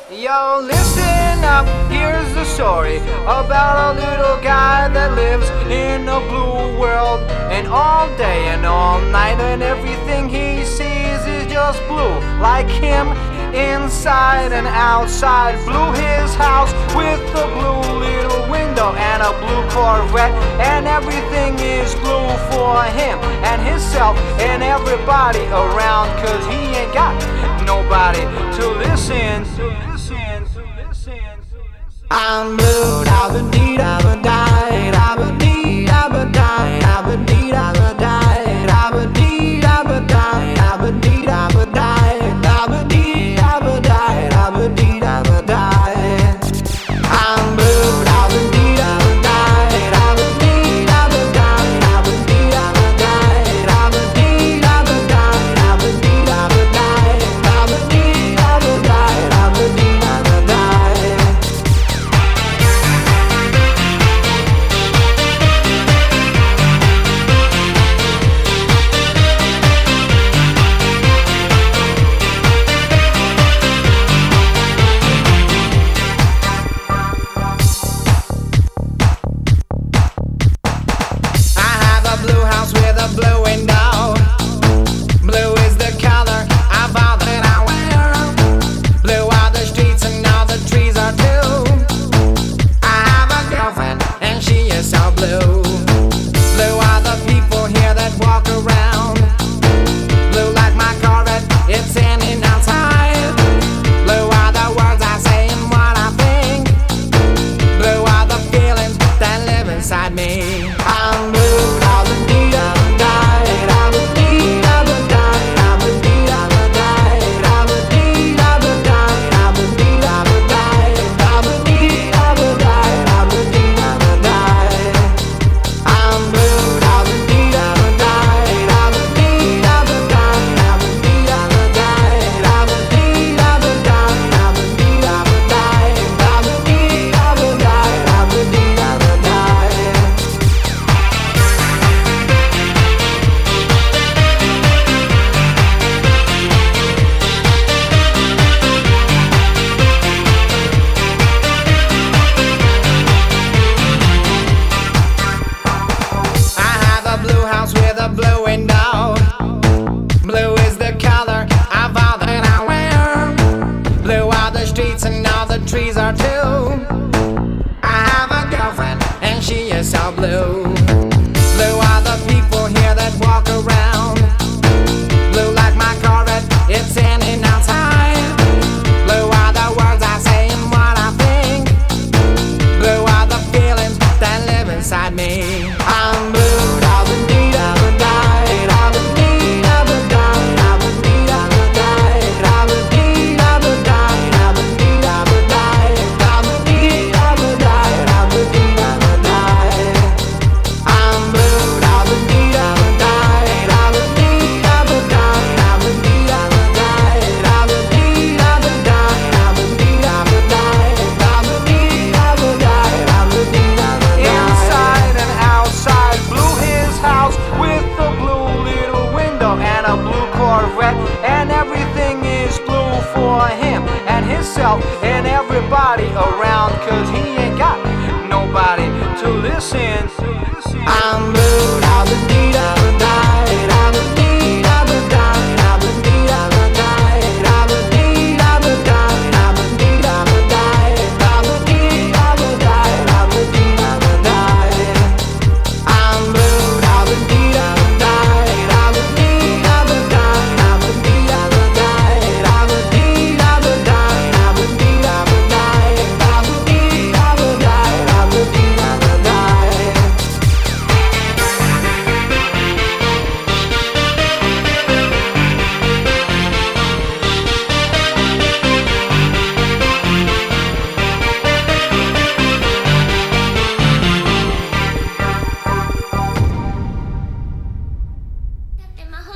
Yo, listen up, here's the story about a little guy that lives in a blue world. And all day and all night, and everything he sees is just blue. Like him, inside and outside. Blue his house with a blue little window and a blue Corvette. And everything is blue for him and himself and everybody around. Cause he ain't got nobody to listen. I'm blue, da-ba-dee, da-ba-die, da-ba-dee, da-ba-die, da-ba-dee, da-ba-die, da-ba-dee, da-ba-die, da-ba-dee, da-ba-die, da-ba-dee, da-ba-die, da-ba-dee, da-ba-die. I'm blue, da-ba-dee, da-ba-die, da-ba-dee, da-ba-die, da-ba-dee, da-ba-die, da-ba-dee, da-ba-die, da-ba-dee, da-ba-die, da-ba-dee, da-ba-die, da-ba-dee, da-ba-die. Blue house with a blue window. Blue is the color of all that I wear. Blue are the streets and all the trees are too. I have a girlfriend and she is so blue. Blue are the people here that walk around. Blue like my Corvette, it's in and outside. Blue are the words I say and what I think. Blue are the feelings that live inside me. I'm blue. With a blue window. Blue is the color of all that I wear. Blue are the streets and all the trees are too. I have a girlfriend and she is so blue. Blue are the people here that walk around. Blue like my Corvette, it's in and outside. Blue are the words I say and what I think. Blue are the feelings that live inside me. I'm blue. And everything is blue for him and himself and everybody around. Cause he ain't got nobody to listen.